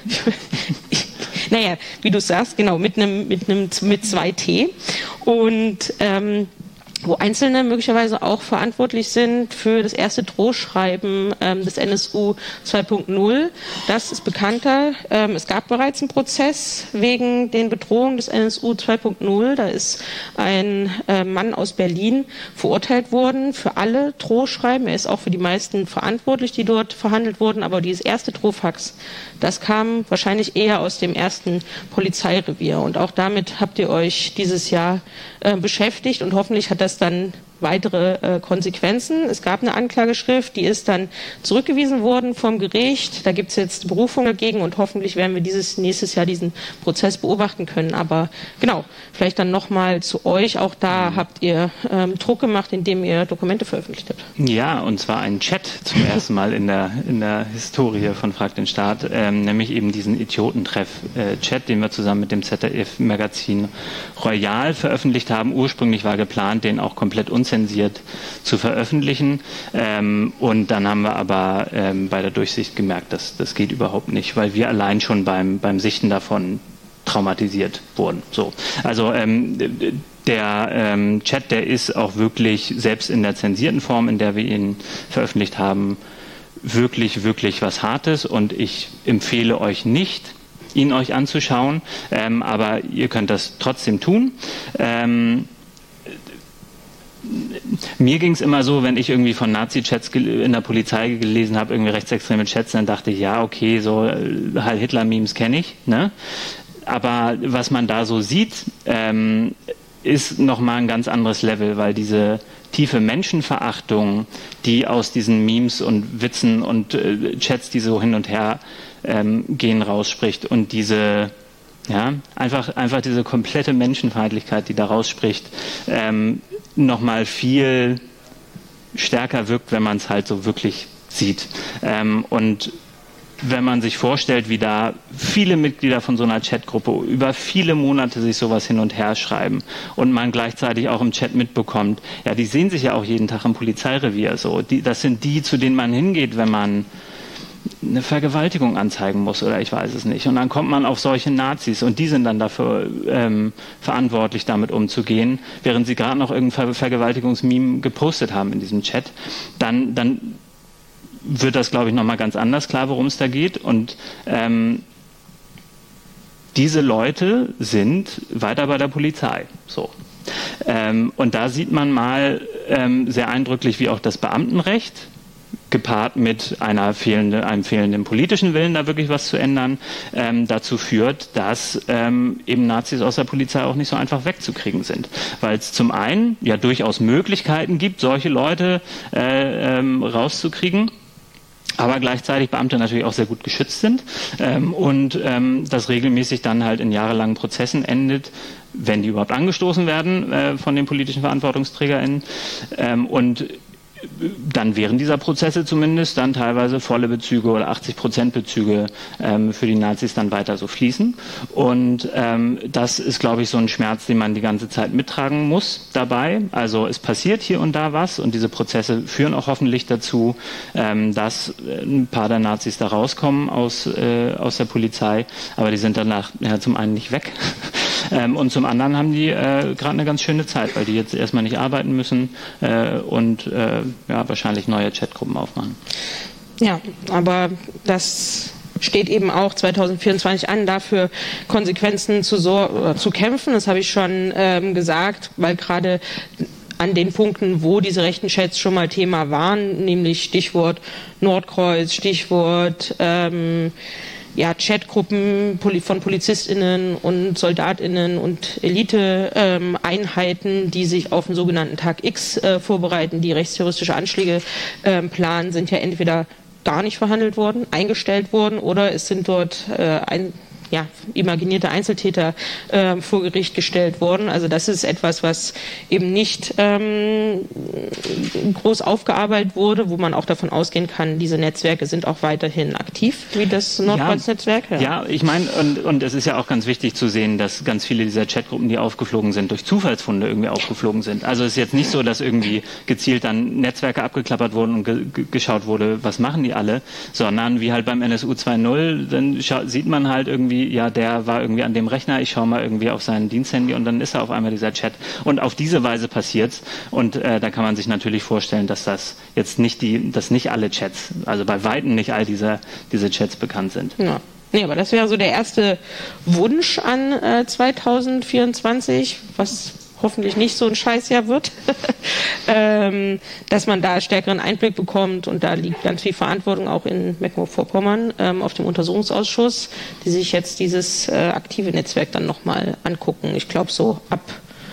Naja, wie du sagst, genau, mit einem, mit einem, mit zwei T. Und ähm, wo Einzelne möglicherweise auch verantwortlich sind für das erste Drohschreiben ähm, des N S U zwei Punkt null. Das ist bekannter. Ähm, es gab bereits einen Prozess wegen den Bedrohungen des N S U zwei Punkt null. Da ist ein äh, Mann aus Berlin verurteilt worden für alle Drohschreiben. Er ist auch für die meisten verantwortlich, die dort verhandelt wurden. Aber dieses erste Drohfax, das kam wahrscheinlich eher aus dem ersten Polizeirevier. Und auch damit habt ihr euch dieses Jahr äh, beschäftigt und hoffentlich hat das dann weitere äh, Konsequenzen. Es gab eine Anklageschrift, die ist dann zurückgewiesen worden vom Gericht. Da gibt es jetzt Berufung dagegen und hoffentlich werden wir dieses nächstes Jahr diesen Prozess beobachten können. Aber genau, vielleicht dann nochmal zu euch. Auch da habt ihr ähm, Druck gemacht, indem ihr Dokumente veröffentlicht habt. Ja, und zwar ein Chat zum ersten Mal in der, in der Historie von Frag den Staat, ähm, nämlich eben diesen Idiotentreff-Chat, äh, den wir zusammen mit dem Z D F-Magazin Royal veröffentlicht haben. Ursprünglich war geplant, den auch komplett unzensiert zu veröffentlichen. Ähm, und dann haben wir aber ähm, bei der Durchsicht gemerkt, dass das geht überhaupt nicht, weil wir allein schon beim, beim Sichten davon traumatisiert wurden. So. Also ähm, der ähm, Chat, der ist auch wirklich, selbst in der zensierten Form, in der wir ihn veröffentlicht haben, wirklich, wirklich was Hartes. Und ich empfehle euch nicht, ihn euch anzuschauen, ähm, aber ihr könnt das trotzdem tun. Ähm, Mir ging es immer so, wenn ich irgendwie von Nazi-Chats in der Polizei gelesen habe, irgendwie rechtsextreme Chats, dann dachte ich, ja, okay, so Heil-Hitler-Memes kenne ich, ne? Aber was man da so sieht, ähm, ist nochmal ein ganz anderes Level, weil diese tiefe Menschenverachtung, die aus diesen Memes und Witzen und äh, Chats, die so hin und her ähm, gehen, rausspricht und diese ja, einfach, einfach diese komplette Menschenfeindlichkeit, die da rausspricht, ähm, nochmal viel stärker wirkt, wenn man es halt so wirklich sieht. Ähm, und wenn man sich vorstellt, wie da viele Mitglieder von so einer Chatgruppe über viele Monate sich sowas hin und her schreiben und man gleichzeitig auch im Chat mitbekommt, ja, die sehen sich ja auch jeden Tag im Polizeirevier so. Die, das sind die, zu denen man hingeht, wenn man eine Vergewaltigung anzeigen muss oder ich weiß es nicht. Und dann kommt man auf solche Nazis und die sind dann dafür ähm, verantwortlich, damit umzugehen, während sie gerade noch irgendein Ver Vergewaltigungsmeme gepostet haben in diesem Chat. Dann, dann wird das, glaube ich, nochmal ganz anders klar, worum es da geht. Und ähm, diese Leute sind weiter bei der Polizei. So. Ähm, und da sieht man mal ähm, sehr eindrücklich, wie auch das Beamtenrecht gepaart mit einer fehlende, einem fehlenden politischen Willen, da wirklich was zu ändern, ähm, dazu führt, dass ähm, eben Nazis aus der Polizei auch nicht so einfach wegzukriegen sind. Weil es zum einen ja durchaus Möglichkeiten gibt, solche Leute äh, ähm, rauszukriegen, aber gleichzeitig Beamte natürlich auch sehr gut geschützt sind ähm, und ähm, das regelmäßig dann halt in jahrelangen Prozessen endet, wenn die überhaupt angestoßen werden äh, von den politischen VerantwortungsträgerInnen. Ähm, und dann während dieser Prozesse zumindest dann teilweise volle Bezüge oder achtzig Prozent Bezüge ähm, für die Nazis dann weiter so fließen. Und ähm, das ist, glaube ich, so ein Schmerz, den man die ganze Zeit mittragen muss dabei. Also es passiert hier und da was und diese Prozesse führen auch hoffentlich dazu, ähm, dass ein paar der Nazis da rauskommen aus, äh, aus der Polizei, aber die sind danach ja, zum einen nicht weg. Ähm, und zum anderen haben die äh, gerade eine ganz schöne Zeit, weil die jetzt erstmal nicht arbeiten müssen äh, und äh, ja, wahrscheinlich neue Chatgruppen aufmachen. Ja, aber das steht eben auch zwanzig vierundzwanzig an, dafür Konsequenzen zu, so, zu kämpfen. Das habe ich schon ähm, gesagt, weil gerade an den Punkten, wo diese rechten Chats schon mal Thema waren, nämlich Stichwort Nordkreuz, Stichwort ähm, ja, Chatgruppen von PolizistInnen und SoldatInnen und Elite-Einheiten, ähm, die sich auf den sogenannten Tag X äh, vorbereiten, die rechtsterroristische Anschläge äh, planen, sind ja entweder gar nicht verhandelt worden, eingestellt worden oder es sind dort äh, ein ja, imaginierte Einzeltäter äh, vor Gericht gestellt worden. Also das ist etwas, was eben nicht ähm, groß aufgearbeitet wurde, wo man auch davon ausgehen kann, diese Netzwerke sind auch weiterhin aktiv, wie das Nordkreuz-Netzwerk. Ja, ja. ja, ich meine, und, und es ist ja auch ganz wichtig zu sehen, dass ganz viele dieser Chatgruppen, die aufgeflogen sind, durch Zufallsfunde irgendwie aufgeflogen sind. Also es ist jetzt nicht so, dass irgendwie gezielt dann Netzwerke abgeklappert wurden und ge geschaut wurde, was machen die alle, sondern wie halt beim N S U zwei Punkt null, dann sieht man halt irgendwie, ja, der war irgendwie an dem Rechner, ich schaue mal irgendwie auf sein Diensthandy und dann ist er auf einmal dieser Chat. Und auf diese Weise passiert's. Und äh, da kann man sich natürlich vorstellen, dass das jetzt nicht die, dass nicht alle Chats, also bei Weitem nicht all diese, diese Chats bekannt sind. Ja. Nee, aber das wäre so der erste Wunsch an äh, zwanzig vierundzwanzig, was hoffentlich nicht so ein Scheißjahr wird, ähm, dass man da stärkeren Einblick bekommt und da liegt ganz viel Verantwortung auch in Mecklenburg-Vorpommern ähm, auf dem Untersuchungsausschuss, die sich jetzt dieses äh, aktive Netzwerk dann nochmal angucken. Ich glaube so ab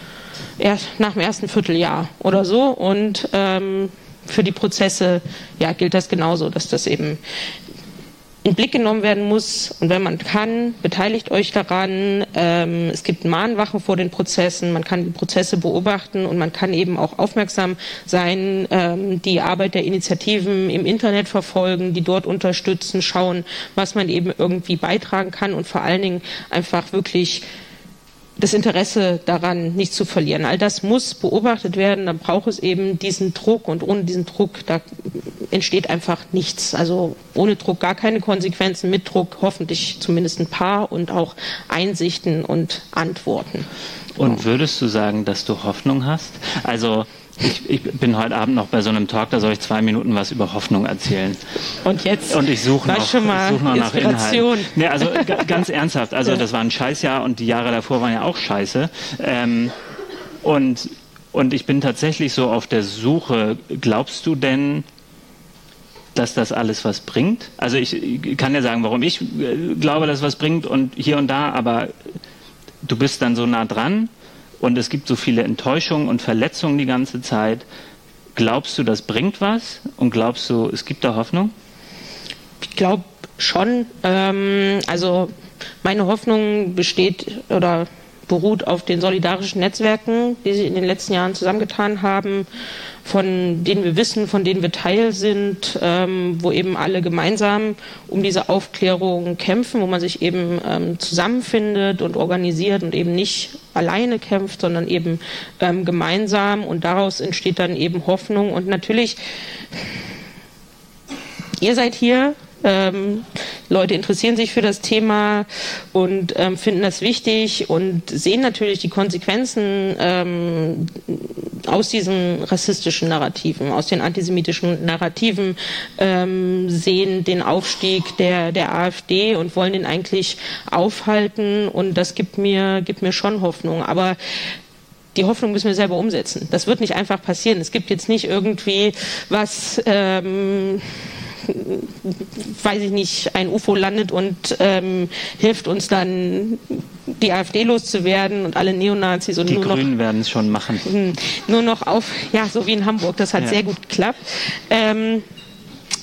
erst nach dem ersten Vierteljahr oder so und ähm, für die Prozesse ja, gilt das genauso, dass das eben in den Blick genommen werden muss und wenn man kann, beteiligt euch daran. Ähm, es gibt Mahnwachen vor den Prozessen, man kann die Prozesse beobachten und man kann eben auch aufmerksam sein, ähm, die Arbeit der Initiativen im Internet verfolgen, die dort unterstützen, schauen, was man eben irgendwie beitragen kann und vor allen Dingen einfach wirklich das Interesse daran nicht zu verlieren. All das muss beobachtet werden, dann braucht es eben diesen Druck und ohne diesen Druck, da entsteht einfach nichts. Also ohne Druck gar keine Konsequenzen, mit Druck hoffentlich zumindest ein paar und auch Einsichten und Antworten. Und würdest du sagen, dass du Hoffnung hast? Also Ich, ich bin heute Abend noch bei so einem Talk, da soll ich zwei Minuten was über Hoffnung erzählen. Und jetzt? Und ich suche noch, schon mal ich such noch nach Inhalten. Nee, also ganz ernsthaft, also ja. Das war ein Scheißjahr und die Jahre davor waren ja auch scheiße. Ähm, und, und ich bin tatsächlich so auf der Suche, glaubst du denn, dass das alles was bringt? Also ich, ich kann ja sagen, warum ich glaube, dass es was bringt und hier und da, aber du bist dann so nah dran. Und es gibt so viele Enttäuschungen und Verletzungen die ganze Zeit. Glaubst du, das bringt was? Und glaubst du, es gibt da Hoffnung? Ich glaube schon. Ähm, also meine Hoffnung besteht oder beruht auf den solidarischen Netzwerken, die sich in den letzten Jahren zusammengetan haben, von denen wir wissen, von denen wir Teil sind, ähm, wo eben alle gemeinsam um diese Aufklärung kämpfen, wo man sich eben ähm, zusammenfindet und organisiert und eben nicht alleine kämpft, sondern eben ähm, gemeinsam und daraus entsteht dann eben Hoffnung und natürlich, ihr seid hier, Ähm, Leute interessieren sich für das Thema und ähm, finden das wichtig und sehen natürlich die Konsequenzen ähm, aus diesen rassistischen Narrativen, aus den antisemitischen Narrativen, ähm, sehen den Aufstieg der, der AfD und wollen den eigentlich aufhalten und das gibt mir, gibt mir schon Hoffnung. Aber die Hoffnung müssen wir selber umsetzen. Das wird nicht einfach passieren. Es gibt jetzt nicht irgendwie was... Ähm, weiß ich nicht, ein U F O landet und ähm, hilft uns dann, die AfD loszuwerden und alle Neonazis und die nur Grünen noch, werden es schon machen. Nur noch auf, ja, so wie in Hamburg, das hat ja sehr gut geklappt. Ähm,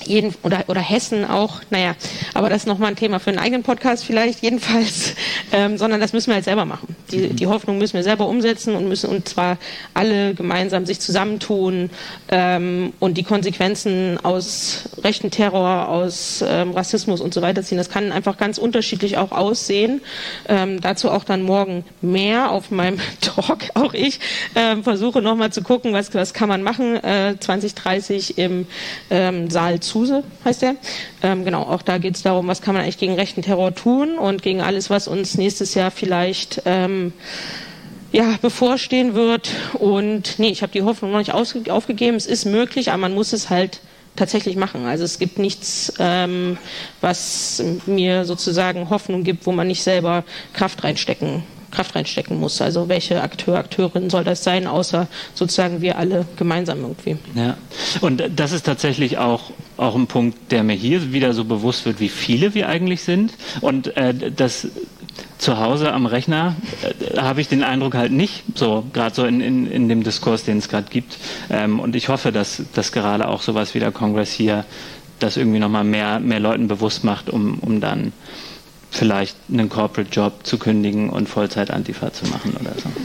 Jeden, oder, oder Hessen auch, naja, aber das ist nochmal ein Thema für einen eigenen Podcast vielleicht, jedenfalls, ähm, sondern das müssen wir halt selber machen. Die, die Hoffnung müssen wir selber umsetzen und müssen und zwar alle gemeinsam sich zusammentun ähm, und die Konsequenzen aus rechten Terror, aus ähm, Rassismus und so weiter ziehen. Das kann einfach ganz unterschiedlich auch aussehen. Ähm, dazu auch dann morgen mehr auf meinem Talk, auch ich ähm, versuche nochmal zu gucken, was, was kann man machen, äh, zwanzig dreißig im ähm, Saal zu Zuse heißt der. Ähm, genau, auch da geht es darum, was kann man eigentlich gegen rechten Terror tun und gegen alles, was uns nächstes Jahr vielleicht ähm, ja, bevorstehen wird. Und nee, ich habe die Hoffnung noch nicht ausge- aufgegeben. Es ist möglich, aber man muss es halt tatsächlich machen. Also es gibt nichts, ähm, was mir sozusagen Hoffnung gibt, wo man nicht selber Kraft reinstecken Kraft reinstecken muss. Also welche Akteur, Akteurin soll das sein, außer sozusagen wir alle gemeinsam irgendwie. Ja, und das ist tatsächlich auch, auch ein Punkt, der mir hier wieder so bewusst wird, wie viele wir eigentlich sind. Und äh, das zu Hause am Rechner äh, habe ich den Eindruck halt nicht, so gerade so in, in, in dem Diskurs, den es gerade gibt. Ähm, und ich hoffe, dass, dass gerade auch sowas wie der Kongress hier das irgendwie nochmal mehr, mehr Leuten bewusst macht, um, um dann vielleicht einen Corporate-Job zu kündigen und Vollzeit-Antifa zu machen oder so.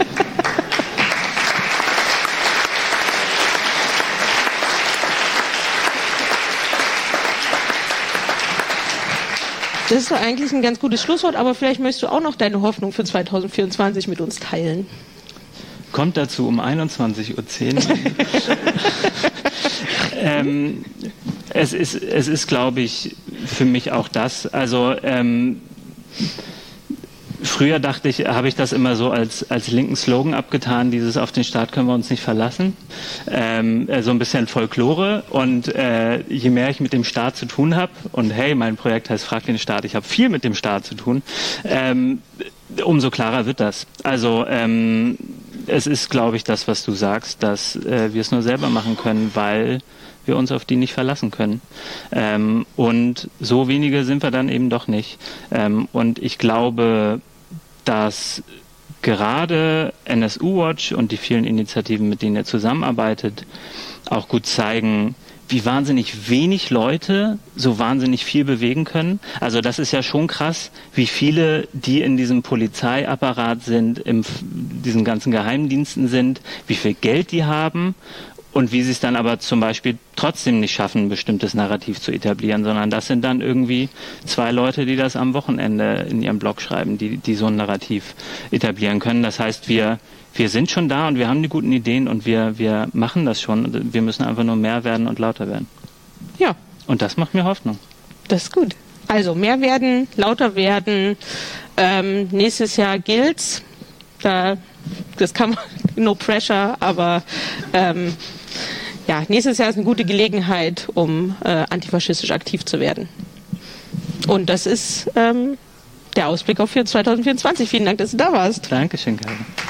Das ist doch eigentlich ein ganz gutes Schlusswort, aber vielleicht möchtest du auch noch deine Hoffnung für zwanzig vierundzwanzig mit uns teilen. Kommt dazu um einundzwanzig Uhr zehn. ähm, es ist, es ist, glaube ich, für mich auch das. Also ähm, früher dachte ich, habe ich das immer so als, als linken Slogan abgetan, dieses auf den Staat können wir uns nicht verlassen. Ähm, so ein bisschen Folklore. Und äh, je mehr ich mit dem Staat zu tun habe, und hey, mein Projekt heißt Frag den Staat, ich habe viel mit dem Staat zu tun, ähm, umso klarer wird das. Also ähm, es ist, glaube ich, das, was du sagst, dass äh, wir es nur selber machen können, weil wir uns auf die nicht verlassen können. Ähm, und so wenige sind wir dann eben doch nicht. Ähm, und ich glaube, dass gerade N S U Watch und die vielen Initiativen, mit denen er zusammenarbeitet, auch gut zeigen, wie wahnsinnig wenig Leute so wahnsinnig viel bewegen können. Also das ist ja schon krass, wie viele, die in diesem Polizeiapparat sind, in diesen ganzen Geheimdiensten sind, wie viel Geld die haben und wie sie es dann aber zum Beispiel trotzdem nicht schaffen, ein bestimmtes Narrativ zu etablieren, sondern das sind dann irgendwie zwei Leute, die das am Wochenende in ihrem Blog schreiben, die, die so ein Narrativ etablieren können. Das heißt, wir Wir sind schon da und wir haben die guten Ideen und wir, wir machen das schon. Wir müssen einfach nur mehr werden und lauter werden. Ja. Und das macht mir Hoffnung. Das ist gut. Also mehr werden, lauter werden. Ähm, nächstes Jahr gilt's. Da, das kann man, no pressure, aber ähm, ja, nächstes Jahr ist eine gute Gelegenheit, um äh, antifaschistisch aktiv zu werden. Und das ist ähm, der Ausblick auf zwanzig vierundzwanzig. Vielen Dank, dass du da warst. Dankeschön, Karin.